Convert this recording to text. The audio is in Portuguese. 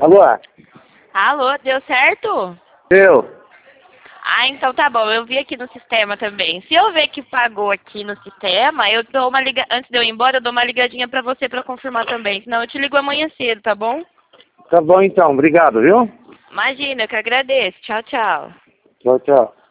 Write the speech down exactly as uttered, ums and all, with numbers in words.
Alô? Alô, deu certo? Eu. Ah, então tá bom, eu vi aqui no sistema também. Se eu ver que pagou aqui no sistema, eu dou uma liga... antes de eu ir embora, eu dou uma ligadinha pra você pra confirmar também. Senão eu te ligo amanhã cedo, tá bom? Tá bom então, obrigado, viu? Imagina, eu que agradeço. Tchau, tchau. Tchau, tchau.